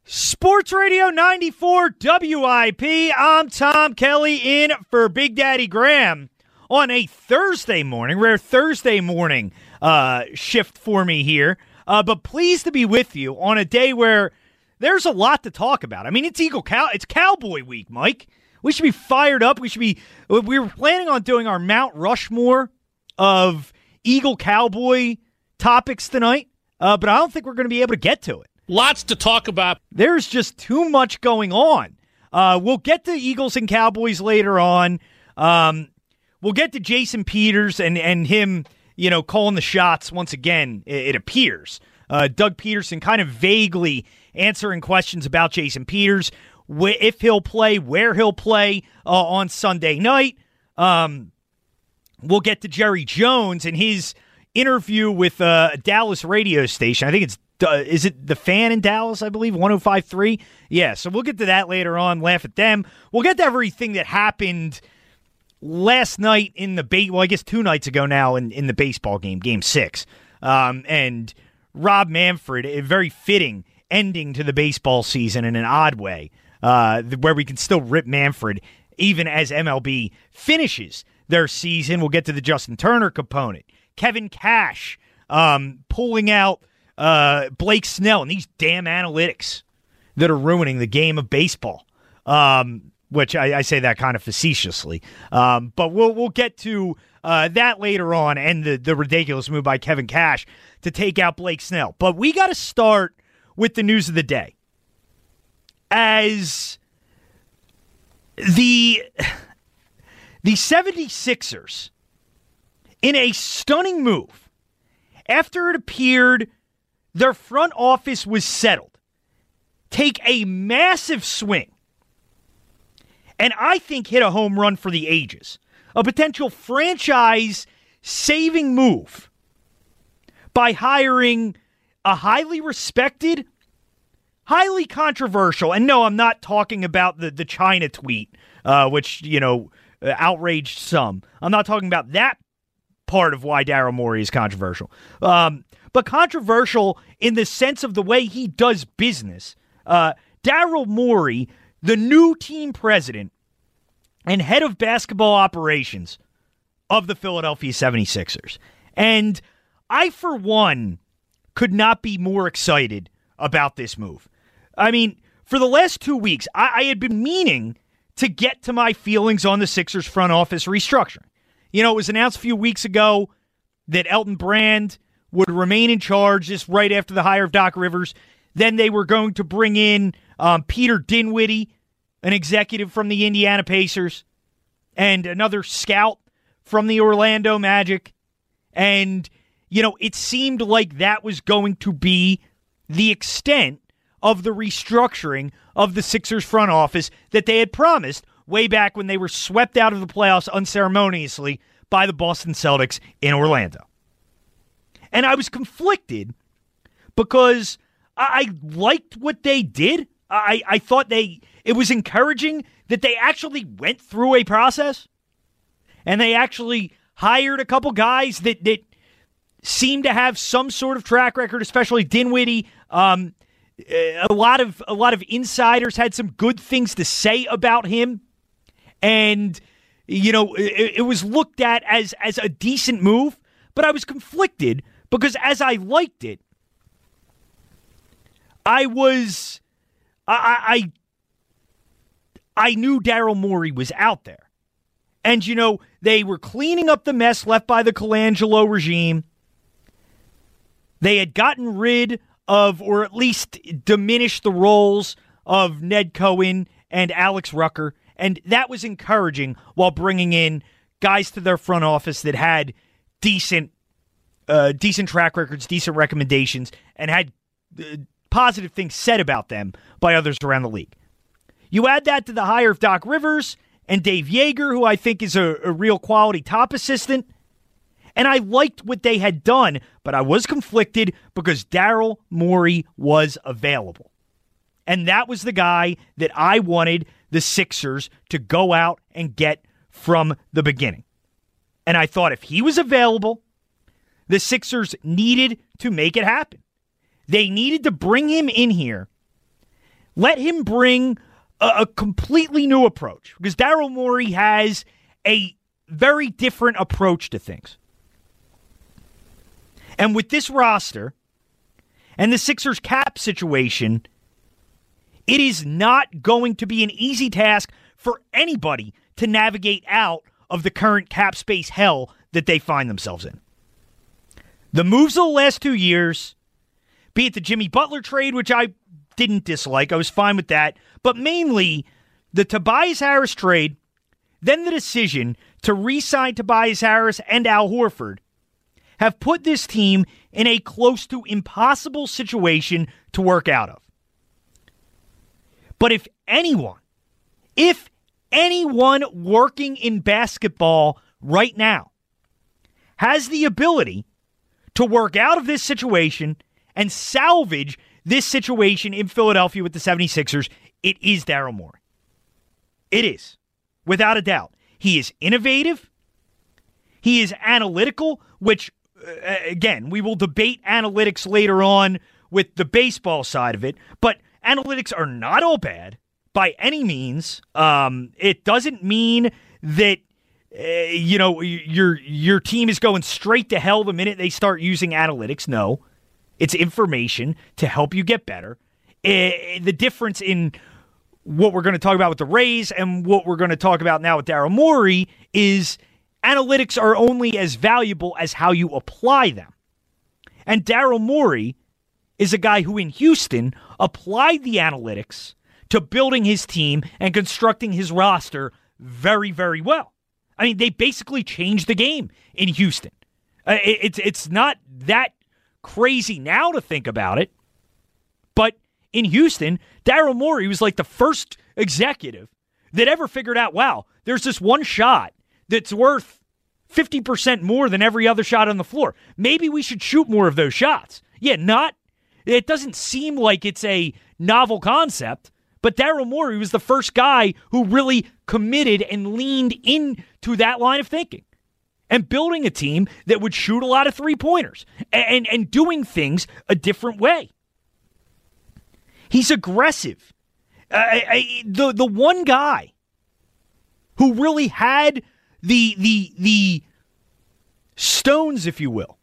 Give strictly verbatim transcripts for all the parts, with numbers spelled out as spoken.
Sports Radio ninety-four W I P. I'm Tom Kelly in for Big Daddy Graham on a Thursday morning, rare Thursday morning uh, shift for me here. Uh, but pleased to be with you on a day where there's a lot to talk about. I mean, it's Eagle Cow. It's Cowboy Week, Mike. We should be fired up. We should be. We were planning on doing our Mount Rushmore of Eagle Cowboy topics tonight, uh, but I don't think we're going to be able to get to it. Lots to talk about. There's just too much going on. Uh, we'll get to Eagles and Cowboys later on. Um, we'll get to Jason Peters and, and him, you know, calling the shots once again, it, it appears. Uh, Doug Peterson kind of vaguely answering questions about Jason Peters, wh- if he'll play, where he'll play uh, on Sunday night. Um, we'll get to Jerry Jones and his interview with uh, a Dallas radio station. I think it's Uh, is it the Fan in Dallas, I believe, one oh five point three? Yeah, so we'll get to that later on, laugh at them. We'll get to everything that happened last night in the, ba- well, I guess two nights ago now in, in the baseball game, game six. Um, and Rob Manfred, a very fitting ending to the baseball season in an odd way, uh, where we can still rip Manfred even as M L B finishes their season. We'll get to the Justin Turner component. Kevin Cash um, pulling out Uh, Blake Snell and these damn analytics that are ruining the game of baseball, um, which I, I say that kind of facetiously. Um, but we'll we'll get to uh, that later on and the, the ridiculous move by Kevin Cash to take out Blake Snell. But we got to start with the news of the day. As the, the seventy-sixers, in a stunning move, after it appeared their front office was settled, take a massive swing, and I think hit a home run for the ages. A potential franchise-saving move by hiring a highly respected, highly controversial, and no, I'm not talking about the, the China tweet, uh, which, you know, outraged some. I'm not talking about that part of why Daryl Morey is controversial. Um, but controversial in the sense of the way he does business. Uh, Daryl Morey, the new team president and head of basketball operations of the Philadelphia seventy-sixers. And I, for one, could not be more excited about this move. I mean, for the last two weeks, I, I had been meaning to get to my feelings on the Sixers front office restructuring. You know, it was announced a few weeks ago that Elton Brand would remain in charge just right after the hire of Doc Rivers. Then they were going to bring in um, Peter Dinwiddie, an executive from the Indiana Pacers, and another scout from the Orlando Magic. And, you know, it seemed like that was going to be the extent of the restructuring of the Sixers front office that they had promised way back when they were swept out of the playoffs unceremoniously by the Boston Celtics in Orlando. And I was conflicted because I, I liked what they did. I, I thought they it was encouraging that they actually went through a process and they actually hired a couple guys that, that seemed to have some sort of track record, especially Dinwiddie. Um, a lot of a lot of insiders had some good things to say about him. And, you know, it, it was looked at as, as a decent move, but I was conflicted because as I liked it, I was, I, I, I knew Daryl Morey was out there. And, you know, they were cleaning up the mess left by the Colangelo regime. They had gotten rid of, or at least diminished the roles of Ned Cohen and Alex Rucker. And that was encouraging while bringing in guys to their front office that had decent uh, decent track records, decent recommendations, and had uh, positive things said about them by others around the league. You add that to the hire of Doc Rivers and Dave Yeager, who I think is a, a real quality top assistant, and I liked what they had done, but I was conflicted because Daryl Morey was available. And that was the guy that I wanted the Sixers to go out and get from the beginning. And I thought if he was available, the Sixers needed to make it happen. They needed to bring him in here Let him bring a, a completely new approach, because Daryl Morey has a very different approach to things. And with this roster and the Sixers cap situation, it is not going to be an easy task for anybody to navigate out of the current cap space hell that they find themselves in. The moves of the last two years, be it the Jimmy Butler trade, which I didn't dislike, I was fine with that, but mainly the Tobias Harris trade, then the decision to re-sign Tobias Harris and Al Horford, have put this team in a close to impossible situation to work out of. But if anyone, if anyone working in basketball right now has the ability to work out of this situation and salvage this situation in Philadelphia with the seventy-sixers, it is Daryl Morey. It is, without a doubt. He is innovative. He is analytical, which, uh, again, we will debate analytics later on with the baseball side of it, but analytics are not all bad by any means. Um, it doesn't mean that uh, you know your your team is going straight to hell the minute they start using analytics. No, it's information to help you get better. Uh, the difference in what we're going to talk about with the Rays and what we're going to talk about now with Daryl Morey is analytics are only as valuable as how you apply them. And Daryl Morey is a guy who in Houston applied the analytics to building his team and constructing his roster very, very well. I mean, they basically changed the game in Houston. Uh, it, it's it's not that crazy now to think about it, but in Houston, Daryl Morey was like the first executive that ever figured out, wow, there's this one shot that's worth fifty percent more than every other shot on the floor. Maybe we should shoot more of those shots. Yeah, not, it doesn't seem like it's a novel concept, but Daryl Morey was the first guy who really committed and leaned into that line of thinking and building a team that would shoot a lot of three-pointers and, and, and doing things a different way. He's aggressive. Uh, I, the the one guy who really had the the the stones, if you will,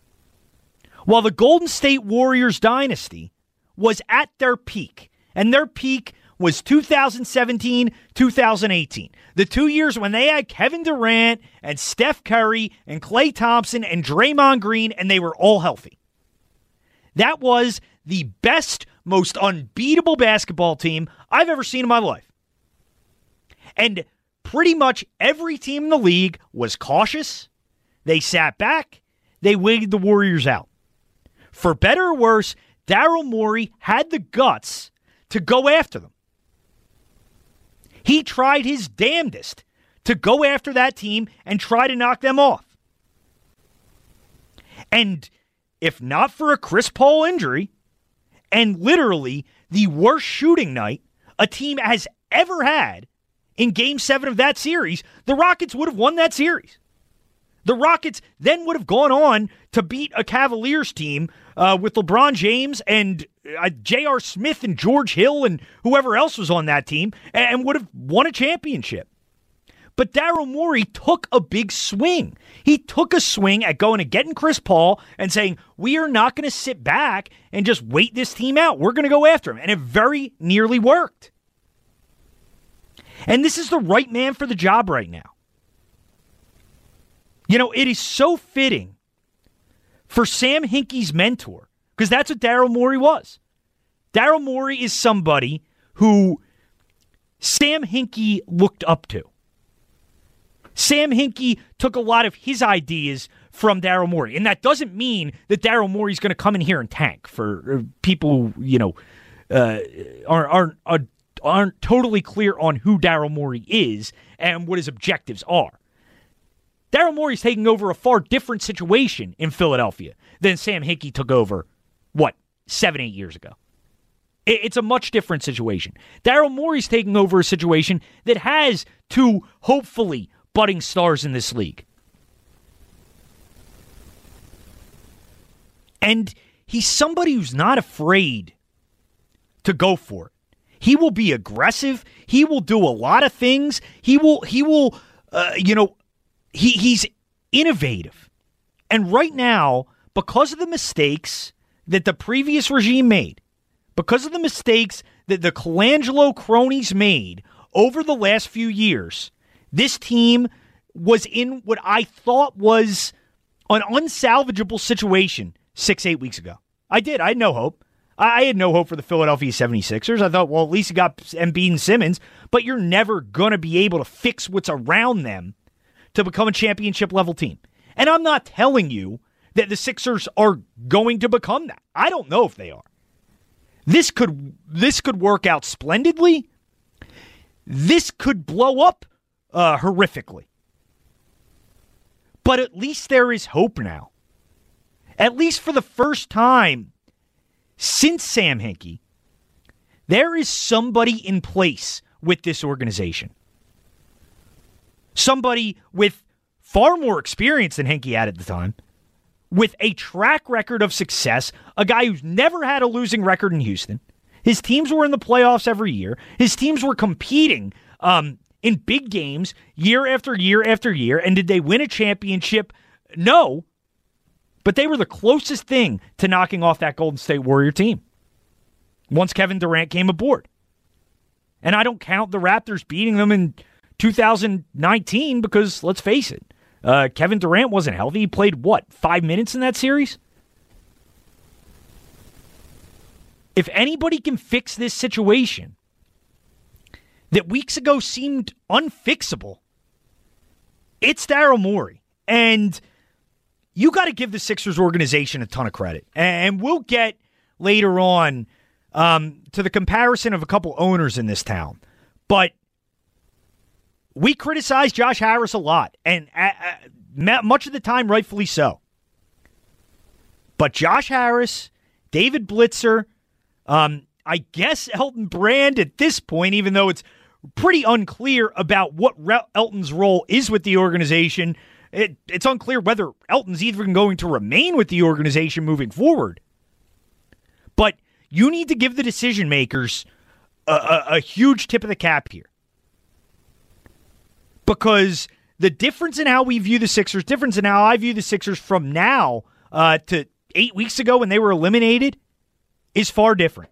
while the Golden State Warriors dynasty was at their peak, and their peak was two thousand seventeen, two thousand eighteen. The two years when they had Kevin Durant and Steph Curry and Klay Thompson and Draymond Green, and they were all healthy. That was the best, most unbeatable basketball team I've ever seen in my life. And pretty much every team in the league was cautious. They sat back. They waited the Warriors out. For better or worse, Daryl Morey had the guts to go after them. He tried his damnedest to go after that team and try to knock them off. And if not for a Chris Paul injury, and literally the worst shooting night a team has ever had in Game seven of that series, the Rockets would have won that series. The Rockets then would have gone on to beat a Cavaliers team uh, with LeBron James and uh, J R. Smith and George Hill and whoever else was on that team, and would have won a championship. But Daryl Morey took a big swing. He took a swing at going and getting Chris Paul and saying, we are not going to sit back and just wait this team out. We're going to go after him. And it very nearly worked. And this is the right man for the job right now. You know, it is so fitting for Sam Hinkie's mentor, because that's what Daryl Morey was. Daryl Morey is somebody who Sam Hinkie looked up to. Sam Hinkie took a lot of his ideas from Daryl Morey. And that doesn't mean that Daryl Morey's going to come in here and tank for people who, you know, uh, aren't, aren't, aren't, aren't totally clear on who Daryl Morey is and what his objectives are. Daryl Morey's taking over a far different situation in Philadelphia than Sam Hinkie took over, what, seven, eight years ago. It's a much different situation. Daryl Morey's taking over a situation that has two, hopefully, budding stars in this league. And he's somebody who's not afraid to go for it. He will be aggressive. He will do a lot of things. He will, he will, uh, you know, he he's innovative. And right now, because of the mistakes that the previous regime made, because of the mistakes that the Colangelo cronies made over the last few years, this team was in what I thought was an unsalvageable situation six, eight weeks ago. I did. I had no hope. I had no hope for the Philadelphia seventy-sixers. I thought, well, at least you got Embiid and Simmons, but you're never going to be able to fix what's around them to become a championship-level team. And I'm not telling you that the Sixers are going to become that. I don't know if they are. This could this could work out splendidly. This could blow up uh, horrifically. But at least there is hope now. At least for the first time since Sam Hinkie, there is somebody in place with this organization. Somebody with far more experience than Hinkie had at the time, with a track record of success, a guy who's never had a losing record in Houston. His teams were in the playoffs every year. His teams were competing um, in big games year after year after year. And did they win a championship? No. But they were the closest thing to knocking off that Golden State Warrior team once Kevin Durant came aboard. And I don't count the Raptors beating them in two thousand nineteen because, let's face it, uh, Kevin Durant wasn't healthy. He played, what, five minutes in that series? If anybody can fix this situation that weeks ago seemed unfixable, it's Daryl Morey. And you got to give the Sixers organization a ton of credit. And we'll get later on um, to the comparison of a couple owners in this town. But we criticize Josh Harris a lot, and uh, uh, much of the time, rightfully so. But Josh Harris, David Blitzer, um, I guess Elton Brand at this point, even though it's pretty unclear about what Re- Elton's role is with the organization, it, it's unclear whether Elton's even going to remain with the organization moving forward. But you need to give the decision makers a, a, a huge tip of the cap here. Because the difference in how we view the Sixers, difference in how I view the Sixers from now uh, to eight weeks ago when they were eliminated is far different.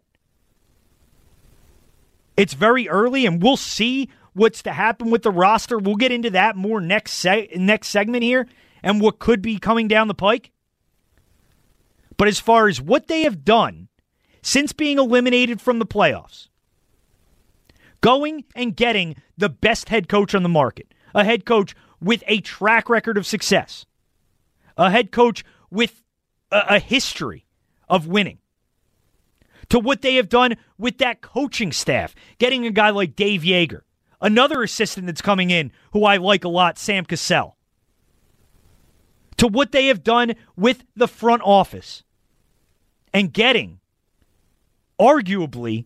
It's very early, and we'll see what's to happen with the roster. We'll get into that more next se- next segment here and what could be coming down the pike. But as far as what they have done since being eliminated from the playoffs, going and getting the best head coach on the market, a head coach with a track record of success, a head coach with a, a history of winning, to what they have done with that coaching staff, getting a guy like Dave Yeager, another assistant that's coming in who I like a lot, Sam Cassell, to what they have done with the front office and getting arguably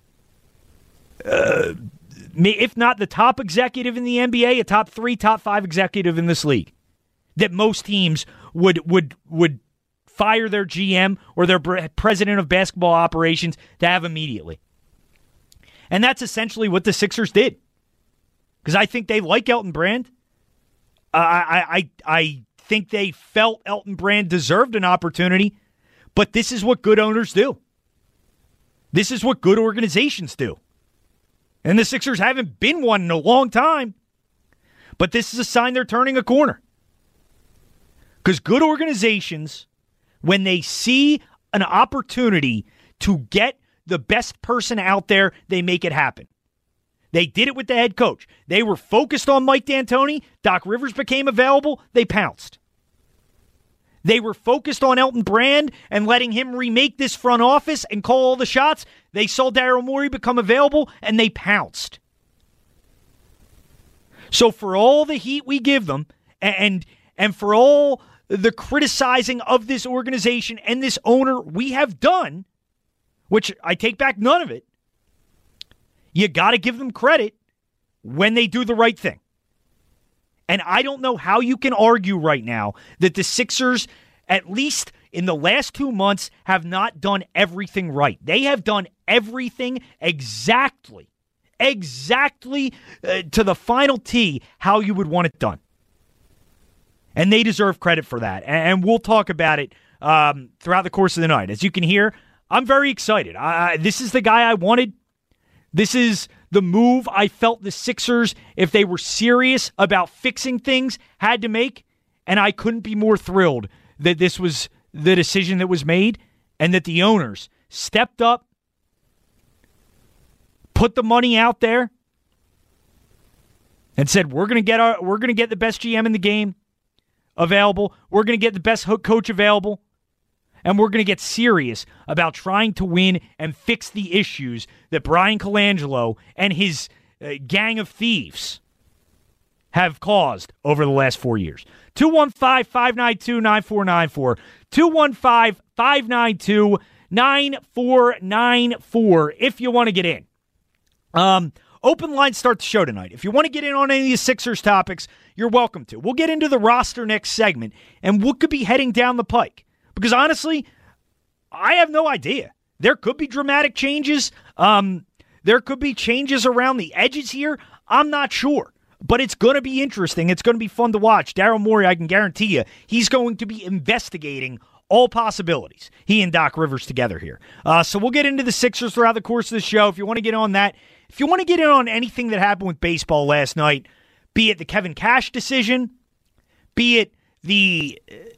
Uh, if not the top executive in the N B A, a top three, top five executive in this league, that most teams would would would fire their G M or their president of basketball operations to have immediately. And that's essentially what the Sixers did. Because I think they like Elton Brand. Uh, I, I, I think they felt Elton Brand deserved an opportunity, but this is what good owners do. This is what good organizations do. And the Sixers haven't been one in a long time. But this is a sign they're turning a corner. Because good organizations, when they see an opportunity to get the best person out there, they make it happen. They did it with the head coach. They were focused on Mike D'Antoni. Doc Rivers became available. They pounced. They were focused on Elton Brand and letting him remake this front office and call all the shots. They saw Daryl Morey become available, and they pounced. So for all the heat we give them, and and for all the criticizing of this organization and this owner we have done, which I take back none of it, you got to give them credit when they do the right thing. And I don't know how you can argue right now that the Sixers, at least in the last two months, have not done everything right. They have done everything exactly, exactly uh, to the final T how you would want it done. And they deserve credit for that. And we'll talk about it um, throughout the course of the night. As you can hear, I'm very excited. I, this is the guy I wanted. This is the move I felt the Sixers, if they were serious about fixing things, had to make. And I couldn't be more thrilled that this was the decision that was made and that the owners stepped up, put the money out there, and said, we're going to get our, we're going to get the best G M in the game available. We're going to get the best coach available. And we're going to get serious about trying to win and fix the issues that Brian Colangelo and his uh, gang of thieves have caused over the last four years. two one five, five nine two, nine four nine four. two one five, five nine two, nine four nine four if you want to get in. Um, open lines start the show tonight. If you want to get in on any of these Sixers topics, you're welcome to. We'll get into the roster next segment and what could be heading down the pike. Because honestly, I have no idea. There could be dramatic changes. Um, there could be changes around the edges here. I'm not sure. But it's going to be interesting. It's going to be fun to watch. Daryl Morey, I can guarantee you, he's going to be investigating all possibilities. He and Doc Rivers together here. Uh, so we'll get into the Sixers throughout the course of the show. If you want to get on that, if you want to get in on anything that happened with baseball last night, be it the Kevin Cash decision, be it the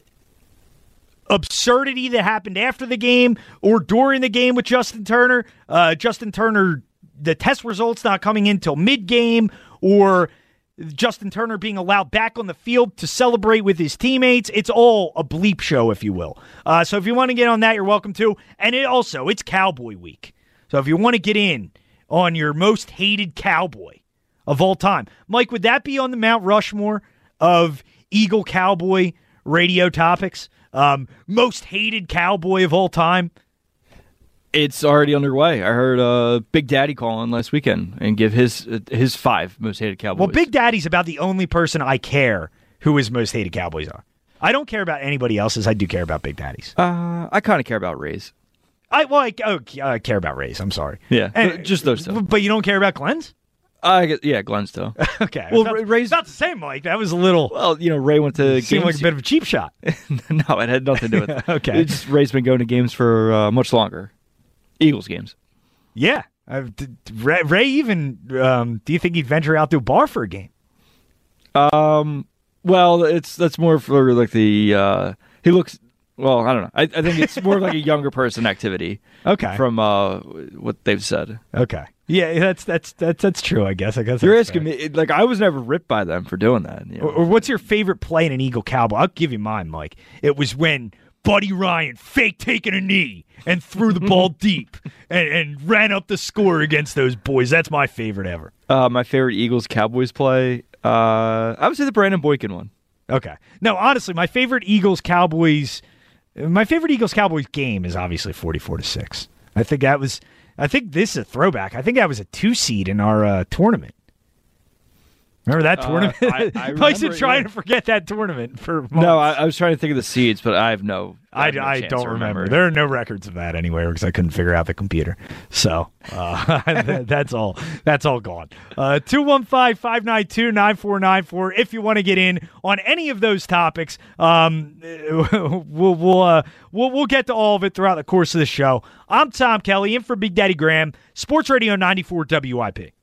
absurdity that happened after the game or during the game with Justin Turner, uh, Justin Turner, the test results not coming in till mid-game, or Justin Turner being allowed back on the field to celebrate with his teammates. It's all a bleep show, if you will. Uh, so if you want to get on that, you're welcome to. And it also, it's Cowboy Week. So if you want to get in on your most hated Cowboy of all time, Mike, would that be on the Mount Rushmore of Eagle Cowboy radio topics? Um, most hated Cowboy of all time? It's already underway. I heard uh, Big Daddy call in last weekend and give his uh, his five most hated Cowboys. Well, Big Daddy's about the only person I care who his most hated Cowboys are. I don't care about anybody else's. I do care about Big Daddy's. Uh, I kind of care about Ray's. I well, I, oh, I care about Ray's. I'm sorry. Yeah, and, just those two. But you don't care about Glenn's? I guess, yeah, Glenn's too. Okay. Well, about, Ray's about the same, Mike. That was a little. Well, you know, Ray went to seemed games. like a bit of a cheap shot. No, it had nothing to do with it. Okay. It's just Ray's been going to games for uh, much longer. Eagles games. Yeah. Uh, Ray, Ray even, um, do you think he'd venture out to a bar for a game? Um. Well, it's that's more for like the uh, he looks. Well, I don't know. I, I think it's more of like a younger person activity. Okay. From uh, what they've said. Okay. Yeah, that's that's that's that's true. I guess. I guess you're that's asking fair. me. Like I was never ripped by them for doing that. You know? or, or what's your favorite play in an Eagle Cowboy? I'll give you mine, Mike. It was when Buddy Ryan fake taking a knee and threw the ball deep and, and ran up the score against those boys. That's my favorite ever. Uh, my favorite Eagles Cowboys play. Uh, I would say the Brandon Boykin one. Okay. No, honestly, my favorite Eagles Cowboys. My favorite Eagles Cowboys game is obviously forty-four to six. I think that was. I think this is a throwback. I think that was a two seed in our uh, tournament. Remember that tournament? Uh, I, I Mike's been it, trying yeah. to forget that tournament for months. No, I, I was trying to think of the seeds, but I have no. I, I, have no I chance don't to remember. remember. There are no records of that anywhere because I couldn't figure out the computer. So uh, that's all. That's all gone. Uh, two one five, five nine two, nine four nine four. If you want to get in on any of those topics, um, we'll we'll, uh, we'll we'll get to all of it throughout the course of the show. I'm Tom Kelly, in for Big Daddy Graham, Sports Radio ninety-four W I P.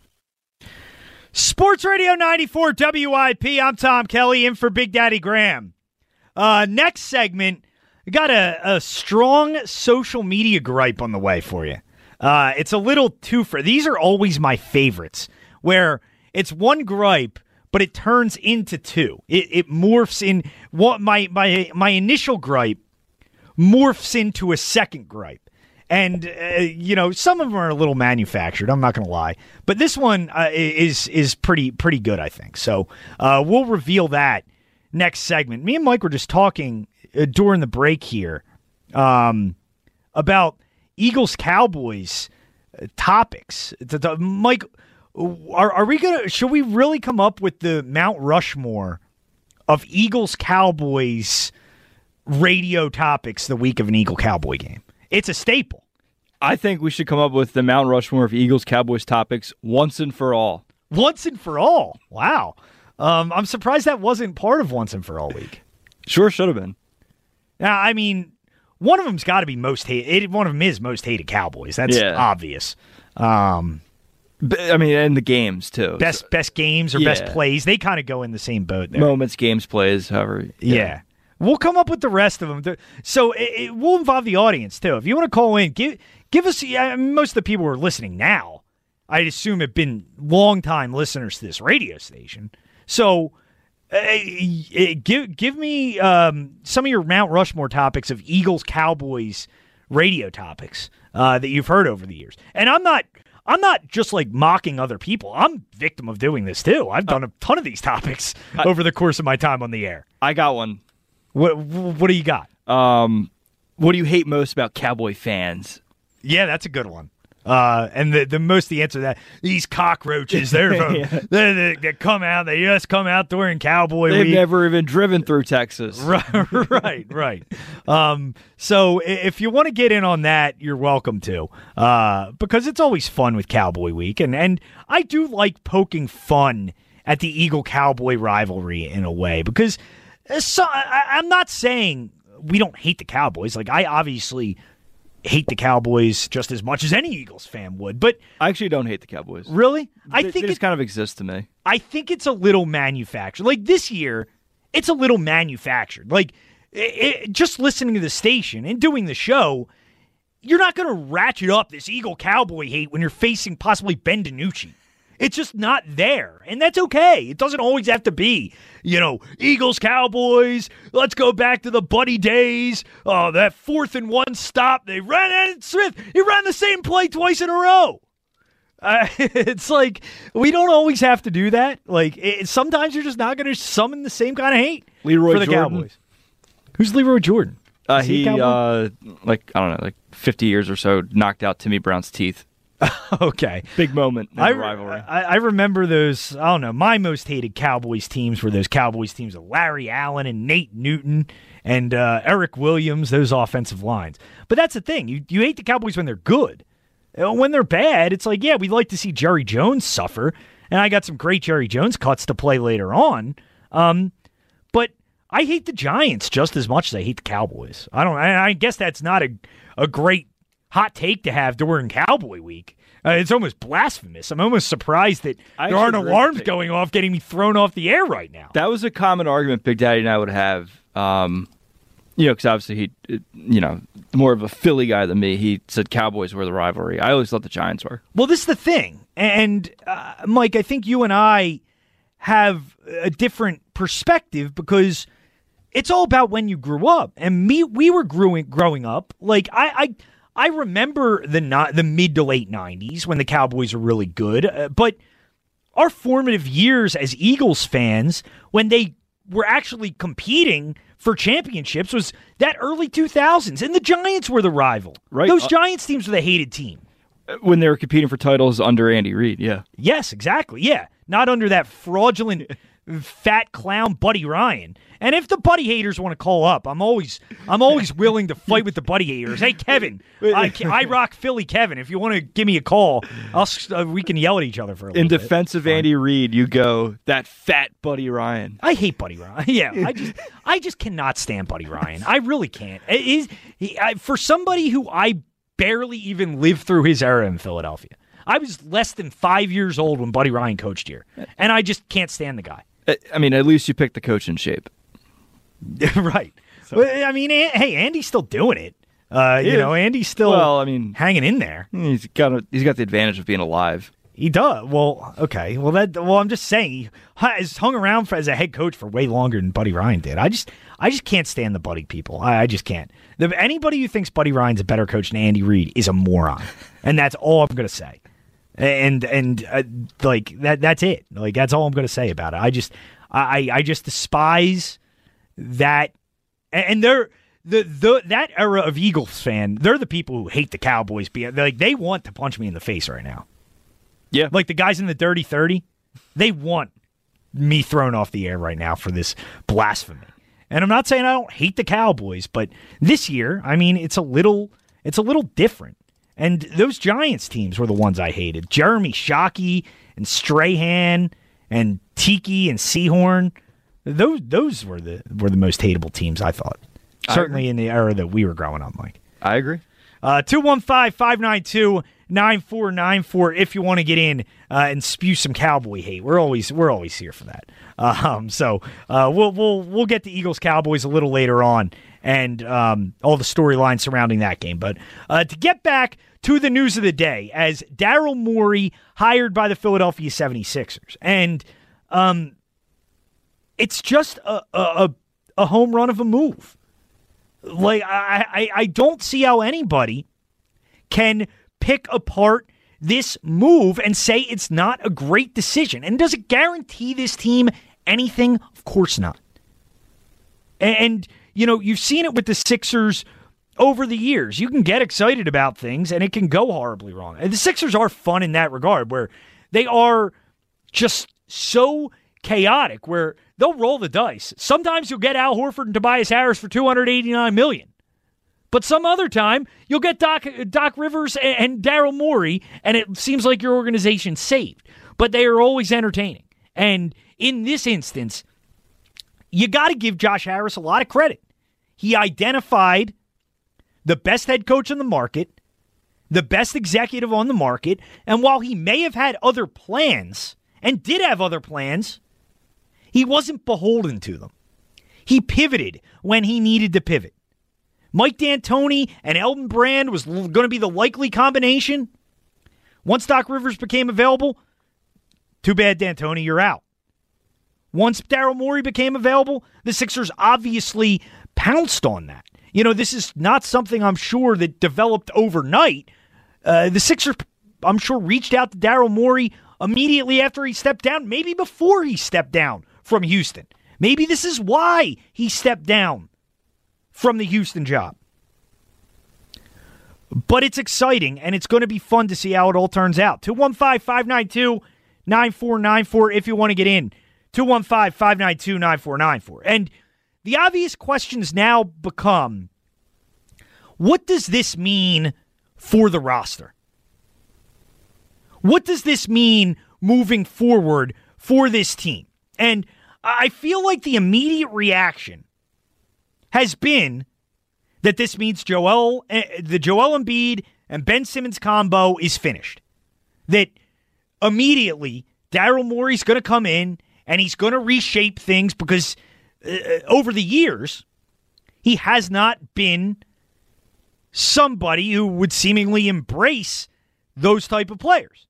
Sports Radio ninety-four W I P. I'm Tom Kelly, in for Big Daddy Graham. Uh, next segment, we got a, a strong social media gripe on the way for you. Uh, it's a little twofer. These are always my favorites, where it's one gripe, but it turns into two. It, it morphs in what my my my initial gripe morphs into a second gripe. And, uh, you know, some of them are a little manufactured, I'm not going to lie. But this one uh, is is pretty pretty good, I think. So uh, we'll reveal that next segment. Me and Mike were just talking uh, during the break here um, about Eagles-Cowboys uh, topics. Mike, are, are we going to, should we really come up with the Mount Rushmore of Eagles-Cowboys radio topics the week of an Eagle-Cowboy game? It's a staple. I think we should come up with the Mount Rushmore of Eagles Cowboys topics once and for all. Once and for all. Wow. Um, I'm surprised that wasn't part of Once and for All week. Sure should have been. Now, I mean, one of them's got to be most hated. One of them is most hated Cowboys. That's yeah. obvious. Um, I mean, and the games, too. Best so, best games or yeah. best plays. They kind of go in the same boat there. Moments, games, plays, however. Yeah. yeah. We'll come up with the rest of them. So it, it will involve the audience, too. If you want to call in, give, give us, I mean, most of the people who are listening now, I'd assume have been long-time listeners to this radio station. So uh, give give me um, some of your Mount Rushmore topics of Eagles Cowboys radio topics uh, that you've heard over the years. And I'm not I'm not just like mocking other people. I'm a victim of doing this too. I've done a ton of these topics I, over the course of my time on the air. I got one. What what do you got? Um, what do you hate most about Cowboy fans? Yeah, that's a good one. Uh, and the, the most the answer to that, these cockroaches, they're from, yeah. they, they, they come out, they just come out during Cowboy They've week. never even driven through Texas. Right, right, right. Um, so if you want to get in on that, you're welcome to, uh, because it's always fun with Cowboy week. And, and I do like poking fun at the Eagle-Cowboy rivalry in a way, because so, I, I'm not saying we don't hate the Cowboys. Like, I obviously hate the Cowboys just as much as any Eagles fan would, but I actually don't hate the Cowboys. Really? I they, think they just it kind of exist to me. I think it's a little manufactured. Like this year, it's a little manufactured. Like it, it, just listening to the station and doing the show, you're not going to ratchet up this Eagle Cowboy hate when you're facing possibly Ben DiNucci. It's just not there, and that's okay. It doesn't always have to be, you know, Eagles, Cowboys, let's go back to the Buddy days. Oh, that fourth and one stop. They ran at it, Smith. He ran the same play twice in a row. Uh, it's like, we don't always have to do that. Like, it, sometimes you're just not going to summon the same kind of hate Leroy for the Jordan. Cowboys. Who's Leroy Jordan? Uh, he, he uh, like, I don't know, like fifty years or so, knocked out Timmy Brown's teeth. Okay. Big moment in I, the rivalry. I, I remember those, I don't know, my most hated Cowboys teams were those Cowboys teams of Larry Allen and Nate Newton and uh, Eric Williams, those offensive lines. But that's the thing. You, you hate the Cowboys when they're good. When they're bad, it's like, yeah, we'd like to see Jerry Jones suffer. And I got some great Jerry Jones cuts to play later on. Um, but I hate the Giants just as much as I hate the Cowboys. I don't. I, I guess that's not a, a great hot take to have during Cowboy week. Uh, it's almost blasphemous. I'm almost surprised that I there aren't alarms going off getting me thrown off the air right now. That was a common argument Big Daddy and I would have. Um, you know, because obviously he, you know, more of a Philly guy than me. He said Cowboys were the rivalry. I always thought the Giants were. Well, this is the thing. And, uh, Mike, I think you and I have a different perspective because it's all about when you grew up. And me, we were growing, growing up. Like, I... I I remember the not, the mid to late nineties when the Cowboys were really good, uh, but our formative years as Eagles fans, when they were actually competing for championships, was that early two thousands, and the Giants were the rival. Right. Those uh, Giants teams were the hated team. When they were competing for titles under Andy Reid, yeah. Yes, exactly, yeah. Not under that fraudulent fat clown Buddy Ryan. And if the Buddy haters want to call up, I'm always I'm always willing to fight with the Buddy haters. Hey, Kevin, I, I rock Philly Kevin. If you want to give me a call, I'll uh, we can yell at each other for a little In bit. defense of Andy Reid, you go, that fat Buddy Ryan. I hate Buddy Ryan. Yeah, I just I just cannot stand Buddy Ryan. I really can't. It is he, I, for somebody who I barely even lived through his era in Philadelphia. I was less than five years old when Buddy Ryan coached here, and I just can't stand the guy. I mean, at least you picked the coach in shape. Right. So. Well, I mean, hey, Andy's still doing it. Uh, you know, Andy's still well, I mean, hanging in there. He's got a, he's got the advantage of being alive. He does. Well, okay. Well, that. Well, I'm just saying he has hung around for, as a head coach for way longer than Buddy Ryan did. I just, I just can't stand the Buddy people. I, I just can't. The, anybody who thinks Buddy Ryan's a better coach than Andy Reid is a moron, and that's all I'm going to say. And and uh, like that. That's it. Like that's all I'm going to say about it. I just, I, I just despise that, and they're the the that era of Eagles fan. They're the people who hate the Cowboys. Like they want to punch me in the face right now. Yeah, like the guys in the Dirty thirty, they want me thrown off the air right now for this blasphemy. And I'm not saying I don't hate the Cowboys, but this year, I mean, it's a little it's a little different. And those Giants teams were the ones I hated. Jeremy Shockey and Strahan and Tiki and Sehorn. Those those were the were the most hateable teams, I thought. I Certainly agree. In the era that we were growing up, Mike. I agree. Uh, two one five, five nine two, nine four nine four if you want to get in uh, and spew some Cowboy hate. We're always we're always here for that. Um, so uh, we'll we'll we'll get the Eagles Cowboys a little later on and um, all the storylines surrounding that game. But uh, to get back to the news of the day, as Daryl Morey hired by the Philadelphia seventy-sixers, and um, it's just a, a a home run of a move. Like I, I I don't see how anybody can pick apart this move and say it's not a great decision. And does it guarantee this team anything? Of course not. And, you know, you've seen it with the Sixers over the years. You can get excited about things, and it can go horribly wrong. And the Sixers are fun in that regard, where they are just so chaotic, where they'll roll the dice. Sometimes you'll get Al Horford and Tobias Harris for two hundred eighty-nine million dollars. But some other time, you'll get Doc, Doc Rivers and, and Daryl Morey, and it seems like your organization's saved. But they are always entertaining. And in this instance, you got to give Josh Harris a lot of credit. He identified the best head coach on the market, the best executive on the market, and while he may have had other plans, and did have other plans, he wasn't beholden to them. He pivoted when he needed to pivot. Mike D'Antoni and Elton Brand was going to be the likely combination. Once Doc Rivers became available, too bad, D'Antoni, you're out. Once Daryl Morey became available, the Sixers obviously pounced on that. You know, this is not something I'm sure that developed overnight. Uh, the Sixers, I'm sure, reached out to Daryl Morey immediately after he stepped down, maybe before he stepped down from Houston. Maybe this is why he stepped down from the Houston job. But it's exciting, and it's going to be fun to see how it all turns out. two one five, five nine two, nine four nine four if you want to get in. two one five, five nine two, nine four nine four. And the obvious questions now become, what does this mean for the roster? What does this mean moving forward for this team? And I feel like the immediate reaction has been that this means Joel, the Joel Embiid and Ben Simmons combo is finished. That immediately Daryl Morey's going to come in and he's going to reshape things because uh, over the years he has not been somebody who would seemingly embrace those type of players.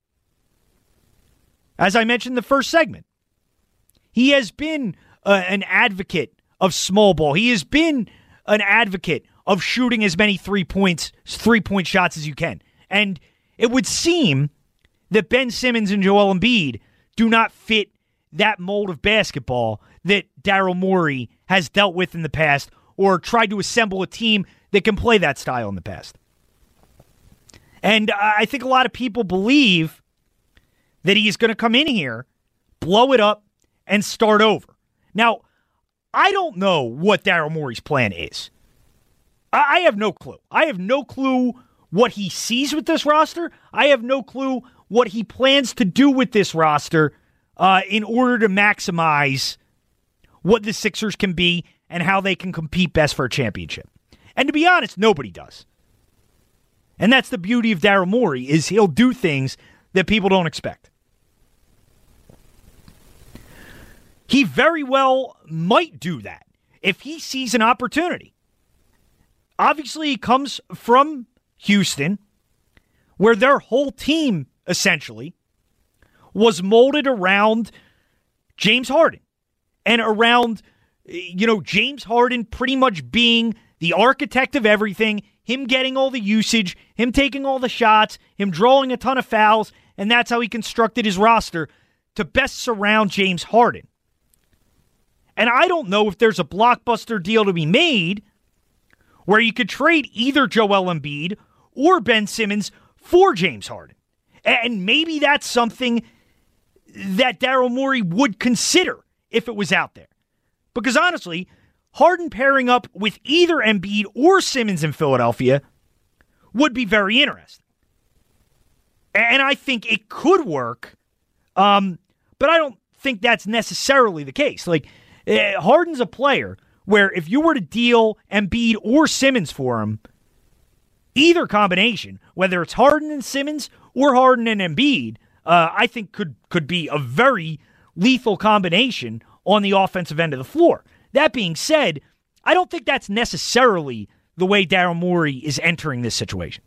As I mentioned in the first segment, he has been uh, an advocate of small ball. He has been an advocate of shooting as many three points, three-point shots as you can. And it would seem that Ben Simmons and Joel Embiid do not fit that mold of basketball that Daryl Morey has dealt with in the past or tried to assemble a team that can play that style in the past. And I think a lot of people believe that he is going to come in here, blow it up, and start over. Now, I don't know what Daryl Morey's plan is. I have no clue. I have no clue what he sees with this roster. I have no clue what he plans to do with this roster uh, in order to maximize what the Sixers can be and how they can compete best for a championship. And to be honest, nobody does. And that's the beauty of Daryl Morey, is he'll do things that people don't expect. He very well might do that if he sees an opportunity. Obviously, he comes from Houston, where their whole team, essentially, was molded around James Harden. And around, you know, James Harden pretty much being the architect of everything, him getting all the usage, him taking all the shots, him drawing a ton of fouls, and that's how he constructed his roster to best surround James Harden. And I don't know if there's a blockbuster deal to be made where you could trade either Joel Embiid or Ben Simmons for James Harden. And maybe that's something that Daryl Morey would consider if it was out there. Because honestly, Harden pairing up with either Embiid or Simmons in Philadelphia would be very interesting. And I think it could work, um, but I don't think that's necessarily the case. Like, uh, Harden's a player where if you were to deal Embiid or Simmons for him, either combination, whether it's Harden and Simmons or Harden and Embiid, uh, I think could could be a very lethal combination on the offensive end of the floor. That being said, I don't think that's necessarily the way Daryl Morey is entering this situation.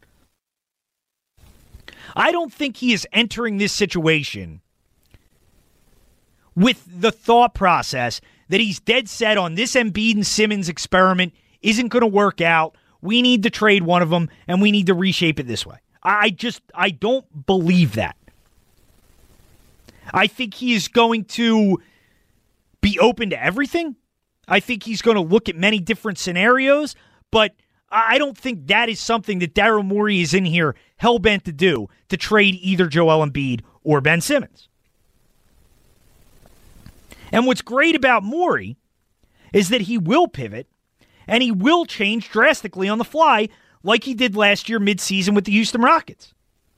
I don't think he is entering this situation with the thought process that he's dead set on this Embiid and Simmons experiment isn't going to work out. We need to trade one of them, and we need to reshape it this way. I just, I don't believe that. I think he is going to be open to everything. I think he's going to look at many different scenarios, but I don't think that is something that Daryl Morey is in here hell-bent to do, to trade either Joel Embiid or Ben Simmons. And what's great about Morey is that he will pivot and he will change drastically on the fly like he did last year midseason with the Houston Rockets.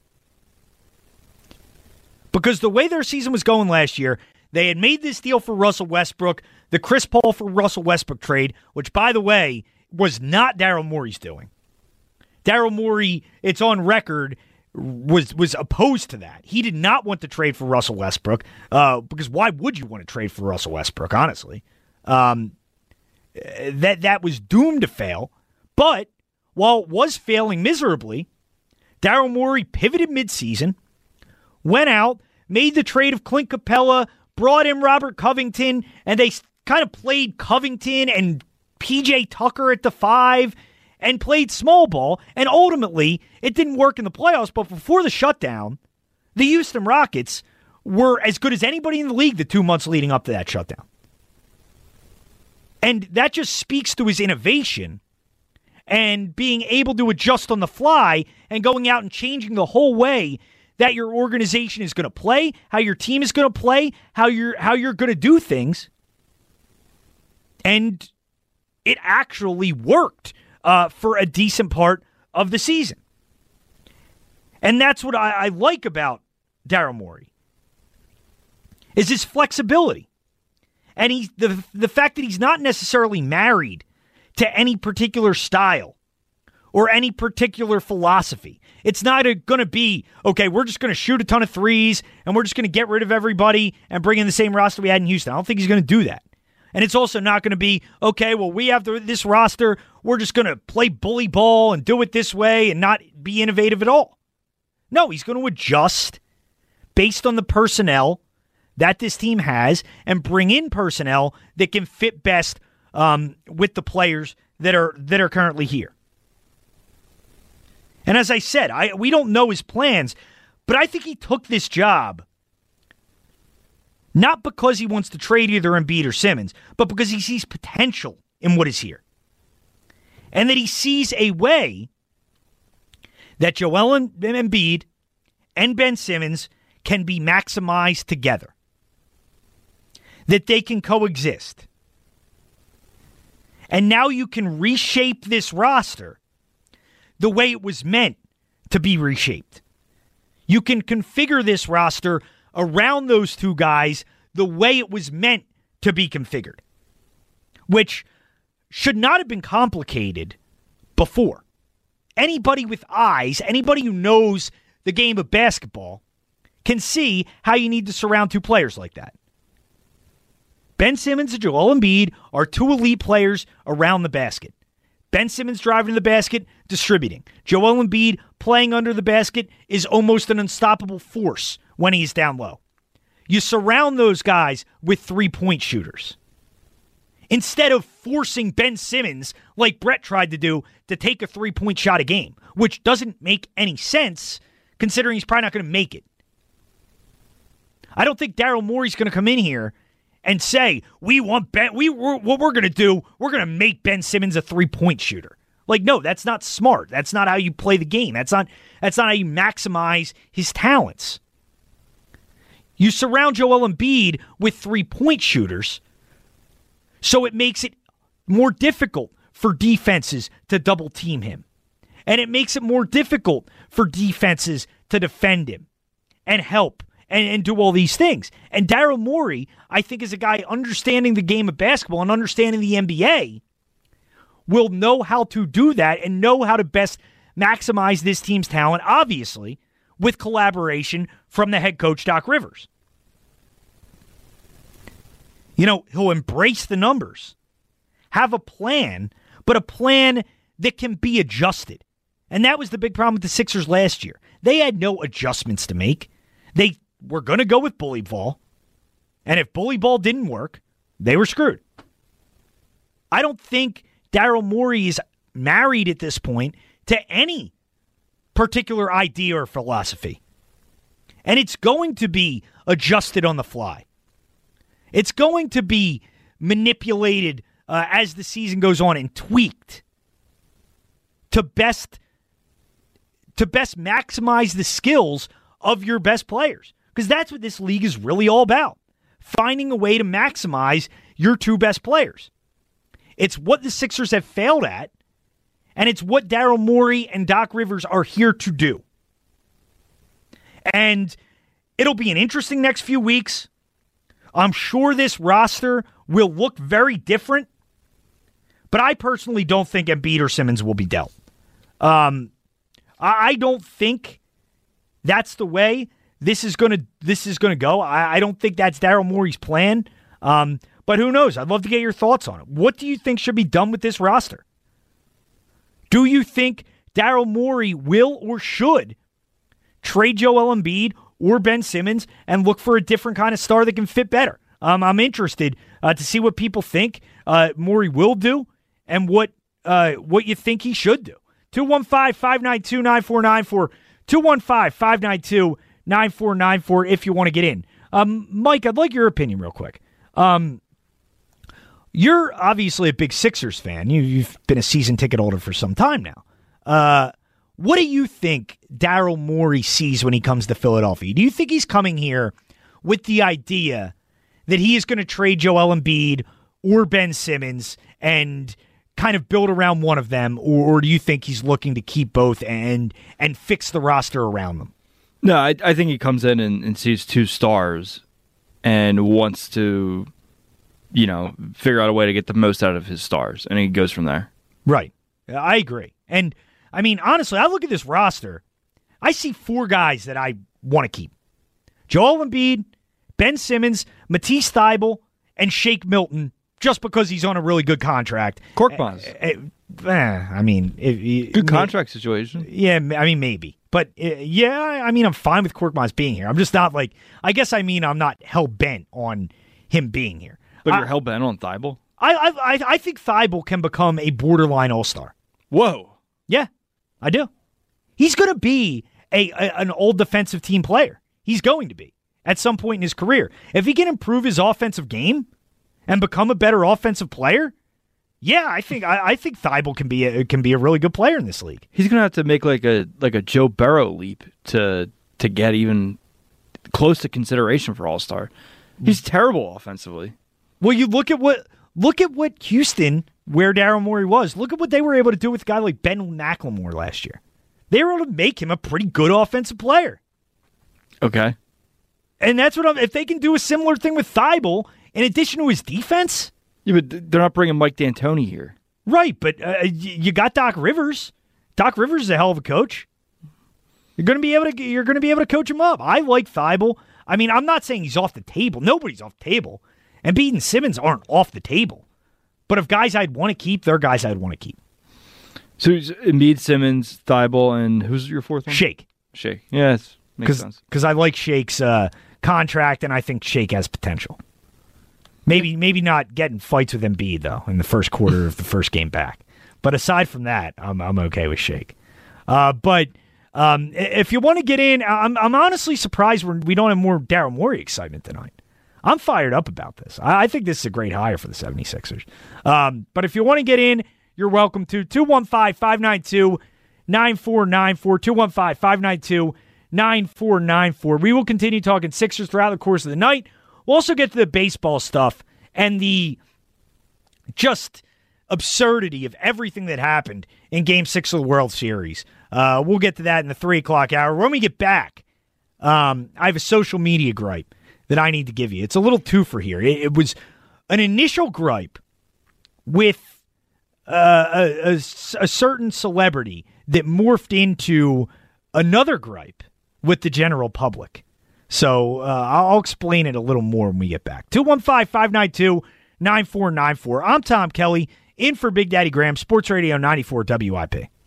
Because the way their season was going last year, they had made this deal for Russell Westbrook, the Chris Paul for Russell Westbrook trade, which, by the way, was not Daryl Morey's doing. Daryl Morey, it's on record, was was opposed to that. He did not want to trade for Russell Westbrook, uh, because why would you want to trade for Russell Westbrook, honestly? Um, that, that was doomed to fail. But while it was failing miserably, Daryl Morey pivoted midseason, went out, made the trade of Clint Capella, brought in Robert Covington, and they kind of played Covington and P J Tucker at the five and played small ball. And ultimately, it didn't work in the playoffs, but before the shutdown, the Houston Rockets were as good as anybody in the league the two months leading up to that shutdown. And that just speaks to his innovation and being able to adjust on the fly and going out and changing the whole way that your organization is going to play, how your team is going to play, how you're how you're going to do things. And it actually worked uh, for a decent part of the season. And that's what I, I like about Daryl Morey, is his flexibility. And he's the the fact that he's not necessarily married to any particular style or any particular philosophy. It's not going to be, okay, we're just going to shoot a ton of threes and we're just going to get rid of everybody and bring in the same roster we had in Houston. I don't think he's going to do that. And it's also not going to be, okay, well, we have the, this roster, we're just going to play bully ball and do it this way and not be innovative at all. No, he's going to adjust based on the personnel that this team has and bring in personnel that can fit best um, with the players that are that are currently here. And as I said, I we don't know his plans, but I think he took this job not because he wants to trade either Embiid or Simmons, but because he sees potential in what is here. And that he sees a way that Joel Embiid and Ben Simmons can be maximized together. That they can coexist. And now you can reshape this roster the way it was meant to be reshaped. You can configure this roster around those two guys the way it was meant to be configured, which should not have been complicated before. Anybody with eyes, anybody who knows the game of basketball, can see how you need to surround two players like that. Ben Simmons and Joel Embiid are two elite players around the basket. Ben Simmons driving the basket, distributing. Joel Embiid playing under the basket is almost an unstoppable force when he's down low. You surround those guys with three-point shooters. Instead of forcing Ben Simmons, like Brett tried to do, to take a three-point shot a game, which doesn't make any sense considering he's probably not going to make it. I don't think Daryl Morey's going to come in here and say, we want Ben, we we're, what we're going to do, we're going to make Ben Simmons a three-point shooter. Like, no, that's not smart. That's not how you play the game. That's not that's not how you maximize his talents. You surround Joel Embiid with three-point shooters, so it makes it more difficult for defenses to double-team him. And it makes it more difficult for defenses to defend him and help and, and do all these things. And Daryl Morey, I think, is a guy understanding the game of basketball and understanding the N B A, will know how to do that and know how to best maximize this team's talent, obviously, with collaboration from the head coach, Doc Rivers. You know, he'll embrace the numbers, have a plan, but a plan that can be adjusted. And that was the big problem with the Sixers last year. They had no adjustments to make. They were going to go with bully ball. And if bully ball didn't work, they were screwed. I don't think Daryl Morey is married at this point to any particular idea or philosophy. And it's going to be adjusted on the fly. It's going to be manipulated uh, as the season goes on and tweaked to best to best maximize the skills of your best players. Because that's what this league is really all about. Finding a way to maximize your two best players. It's what the Sixers have failed at, and it's what Daryl Morey and Doc Rivers are here to do. And it'll be an interesting next few weeks. I'm sure this roster will look very different, but I personally don't think Embiid or Simmons will be dealt. Um, I don't think that's the way this is gonna this is gonna go. I, I don't think that's Daryl Morey's plan. Um, but who knows? I'd love to get your thoughts on it. What do you think should be done with this roster? Do you think Daryl Morey will or should trade Joel Embiid or Ben Simmons and look for a different kind of star that can fit better? Um, I'm interested uh, to see what people think uh, Morey will do and what uh, what you think he should do. two one five, five nine two, nine four nine four. two one five, five nine two, nine four nine four if you want to get in. Um, Mike, I'd like your opinion real quick. Um, you're obviously a big Sixers fan. You, you've been a season ticket holder for some time now. Uh, what do you think Daryl Morey sees when he comes to Philadelphia? Do you think he's coming here with the idea that he is going to trade Joel Embiid or Ben Simmons and kind of build around one of them, or, or do you think he's looking to keep both and and fix the roster around them? No, I, I think he comes in and, and sees two stars and wants to, you know, figure out a way to get the most out of his stars, and he goes from there. Right. I agree. And, I mean, honestly, I look at this roster, I see four guys that I want to keep. Joel Embiid, Ben Simmons, Matisse Thybulle, and Shake Milton, just because he's on a really good contract. Korkmaz. Uh, uh, I mean... If, good contract may, situation. Yeah, I mean, maybe. But, uh, yeah, I mean, I'm fine with Korkmaz being here. I'm just not like... I guess I mean I'm not hell-bent on him being here. But I, you're hell-bent on Thybulle? I, I, I think Thybulle can become a borderline all-star. Whoa. Yeah, I do. He's going to be a, a an old defensive team player. He's going to be at some point in his career. If he can improve his offensive game and become a better offensive player, yeah, I think I, I think Thybulle can be a, can be a really good player in this league. He's going to have to make like a like a Joe Burrow leap to to get even close to consideration for All-Star. He's terrible offensively. Well, you look at what look at what Houston, where Daryl Morey was. Look at what they were able to do with a guy like Ben McLemore last year. They were able to make him a pretty good offensive player. Okay. And that's what I'm, if they can do a similar thing with Thybulle, in addition to his defense. Yeah, but they're not bringing Mike D'Antoni here. Right, but uh, you got Doc Rivers. Doc Rivers is a hell of a coach. You're going to be able to you're going to be able to coach him up. I like Thybulle. I mean, I'm not saying he's off the table. Nobody's off the table. And Embiid and Simmons aren't off the table. But if guys I'd want to keep, they're guys I'd want to keep. So Embiid, Simmons, Thybulle, and who's your fourth one? Shake. Shake. Yes, makes Cause, sense. Because I like Shake's uh, contract, and I think Shake has potential. Maybe maybe not getting fights with Embiid, though, in the first quarter of the first game back. But aside from that, I'm I'm okay with Shake. Uh, but um, if you want to get in, I'm I'm honestly surprised we're, we don't have more Daryl Morey excitement tonight. I'm fired up about this. I, I think this is a great hire for the seventy-sixers. Um, but if you want to get in, you're welcome to. two one five, five nine two, nine four nine four. two one five, five nine two, nine four nine four. We will continue talking Sixers throughout the course of the night. We'll also get to the baseball stuff and the just absurdity of everything that happened in Game Six of the World Series. Uh, we'll get to that in the three o'clock hour. When we get back, um, I have a social media gripe that I need to give you. It's a little twofer here. It, it was an initial gripe with uh, a, a, a certain celebrity that morphed into another gripe with the general public. So uh, I'll explain it a little more when we get back. two one five, five nine two, nine four nine four. I'm Tom Kelly, in for Big Daddy Graham, Sports Radio ninety-four W I P.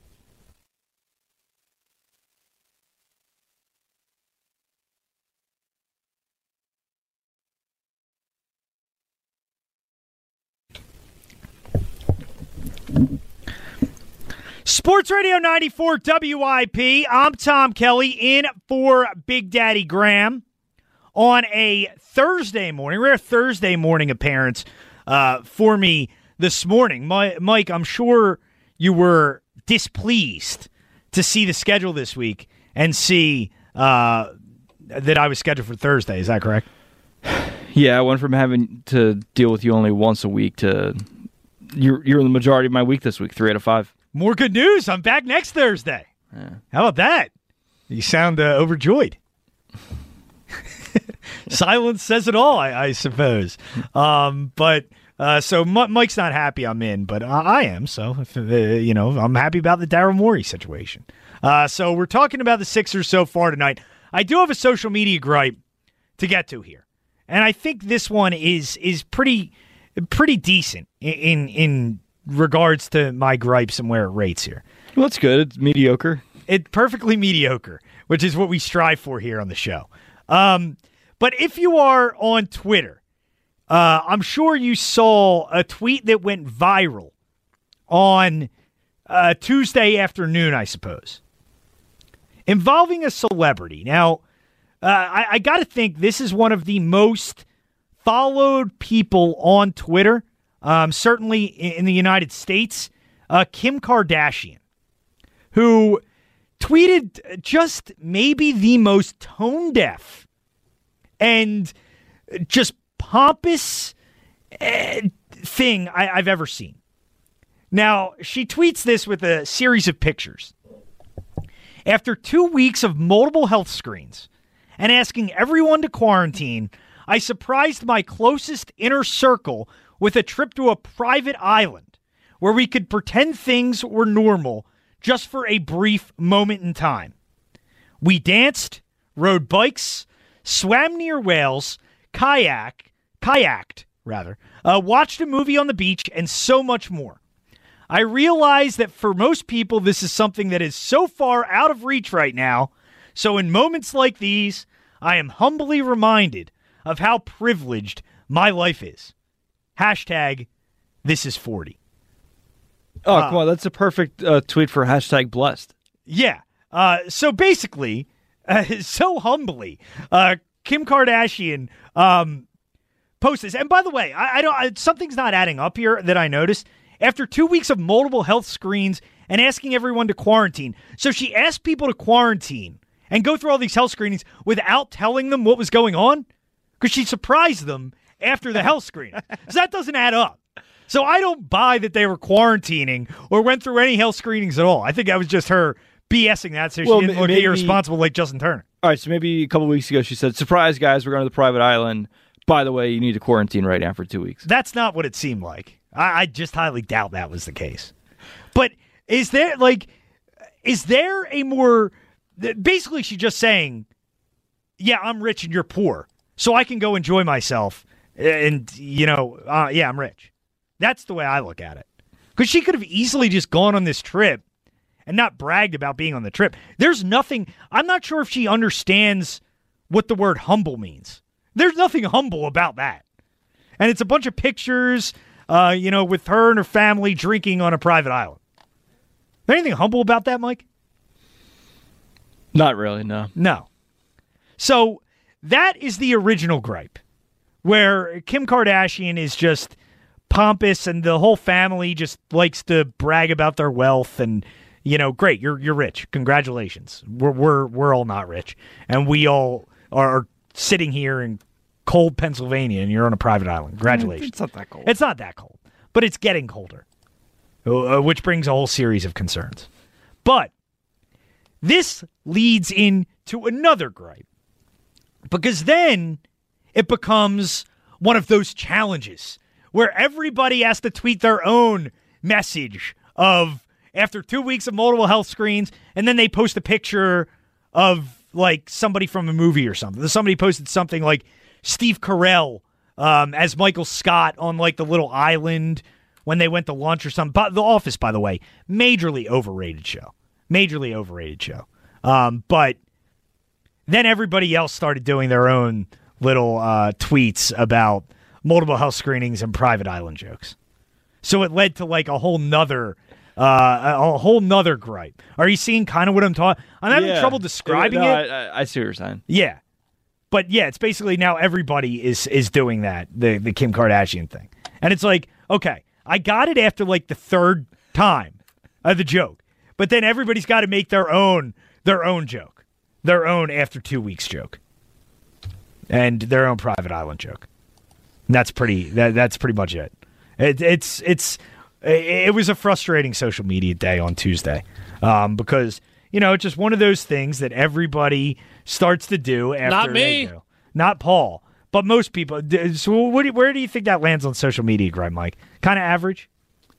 Sports Radio ninety-four W I P. I'm Tom Kelly, in for Big Daddy Graham on a Thursday morning. Rare Thursday morning appearance uh, for me this morning. My, Mike, I'm sure you were displeased to see the schedule this week and see uh, that I was scheduled for Thursday. Is that correct? Yeah, I went from having to deal with you only once a week to you're you're in the majority of my week this week, three out of five. More good news. I'm back next Thursday. Yeah. How about that? You sound uh, overjoyed. Silence says it all, I, I suppose. Um, but uh, so M- Mike's not happy I'm in, but I, I am. So, if, uh, you know, I'm happy about the Daryl Morey situation. Uh, so we're talking about the Sixers so far tonight. I do have a social media gripe to get to here. And I think this one is is pretty pretty decent in in, in regards to my gripes and where it rates here. Well, that's good. It's mediocre. It's perfectly mediocre, which is what we strive for here on the show. Um, but if you are on Twitter, uh, I'm sure you saw a tweet that went viral on uh, Tuesday afternoon, I suppose, involving a celebrity. Now, uh, I, I got to think this is one of the most followed people on Twitter. Um, certainly in the United States, uh, Kim Kardashian, who tweeted just maybe the most tone-deaf and just pompous uh, thing I, I've ever seen. Now, she tweets this with a series of pictures. After two weeks of multiple health screens and asking everyone to quarantine, I surprised my closest inner circle with a trip to a private island where we could pretend things were normal just for a brief moment in time. We danced, rode bikes, swam near whales, kayak, kayaked, rather, uh, watched a movie on the beach, and so much more. I realize that for most people, this is something that is so far out of reach right now, so in moments like these, I am humbly reminded of how privileged my life is. Hashtag, this is forty. Oh, uh, come on. That's a perfect uh, tweet for hashtag blessed. Yeah. Uh, so basically, uh, so humbly, uh, Kim Kardashian um, posts this. And by the way, I, I don't. I, something's not adding up here that I noticed. After two weeks of multiple health screens and asking everyone to quarantine. So she asked people to quarantine and go through all these health screenings without telling them what was going on? Because she surprised them after the health screen. So that doesn't add up. So I don't buy that they were quarantining or went through any health screenings at all. I think that was just her BSing that so she well, didn't look maybe, irresponsible like Justin Turner. All right, so maybe a couple weeks ago she said, surprise, guys, we're going to the private island. By the way, you need to quarantine right now for two weeks. That's not what it seemed like. I, I just highly doubt that was the case. But is there, like, is there a more, basically she's just saying, yeah, I'm rich and you're poor, so I can go enjoy myself. And, you know, uh, yeah, I'm rich. That's the way I look at it. Because she could have easily just gone on this trip and not bragged about being on the trip. There's nothing, I'm not sure if she understands what the word humble means. There's nothing humble about that. And it's a bunch of pictures, uh, you know, with her and her family drinking on a private island. Is there anything humble about that, Mike? Not really, no. No. So that is the original gripe, where Kim Kardashian is just pompous and the whole family just likes to brag about their wealth and, you know, great, you're you're rich. Congratulations. We're we're we're all not rich. And we all are sitting here in cold Pennsylvania and you're on a private island. Congratulations. It's not that cold. It's not that cold, but it's getting colder. uh, which brings a whole series of concerns. But this leads into another gripe, because then it becomes one of those challenges where everybody has to tweet their own message of after two weeks of multiple health screens, and then they post a picture of like somebody from a movie or something. Somebody posted something like Steve Carell um, as Michael Scott on like the little island when they went to lunch or something. But The Office, by the way, majorly overrated show. Majorly overrated show. Um, but then everybody else started doing their own little uh, tweets about multiple health screenings and private island jokes. So it led to like a whole nother uh, a whole nother gripe. Are you seeing kind of what I'm talking? I'm having yeah. trouble describing no, it. I, I see what you're saying. Yeah. But yeah, it's basically now everybody is is doing that, the, the Kim Kardashian thing. And it's like, okay, I got it after like the third time of the joke. But then everybody's got to make their own their own joke. Their own after two weeks joke. And their own private island joke. And that's pretty that that's pretty much it. It it's it's it was a frustrating social media day on Tuesday. Um, because, you know, it's just one of those things that everybody starts to do after Not me. they do. Not Paul. But most people. So what do you, where do you think that lands on social media, Greg, Mike? Kind of average?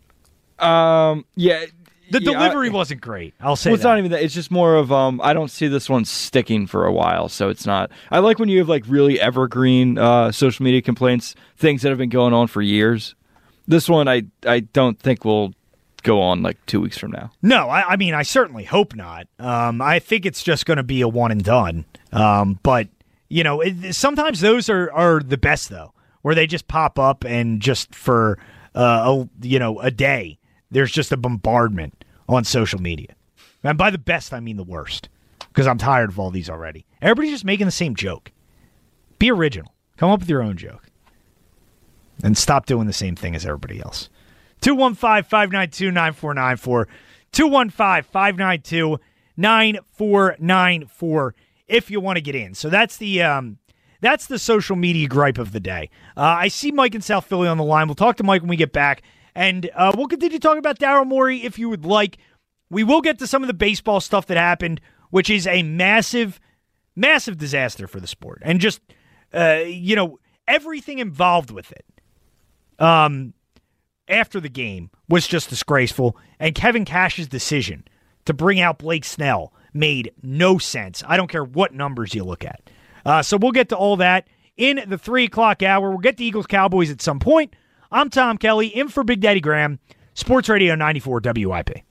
Um, yeah. The yeah, delivery I, wasn't great. I'll say well, it's that. not even that. It's just more of um. I don't see this one sticking for a while, so it's not. I like when you have like really evergreen uh, social media complaints, things that have been going on for years. This one, I I don't think will go on like two weeks from now. No, I, I mean, I certainly hope not. Um, I think it's just going to be a one and done. Um, but you know, it, sometimes those are are the best though, where they just pop up and just for uh, a, you know a day, there's just a bombardment on social media. And by the best, I mean the worst, because I'm tired of all these already. Everybody's just making the same joke. Be original. Come up with your own joke. And stop doing the same thing as everybody else. two one five, five nine two, nine four nine four. two one five, five nine two, nine four nine four if you want to get in. So that's the um, that's the social media gripe of the day. Uh, I see Mike in South Philly on the line. We'll talk to Mike when we get back. And uh, we'll continue talking about Daryl Morey if you would like. We will get to some of the baseball stuff that happened, which is a massive, massive disaster for the sport. And just, uh, you know, everything involved with it. Um, after the game was just disgraceful, and Kevin Cash's decision to bring out Blake Snell made no sense. I don't care what numbers you look at. Uh, so we'll get to all that in the three o'clock hour. We'll get to Eagles Cowboys at some point. I'm Tom Kelly, in for Big Daddy Graham, Sports Radio ninety-four W I P.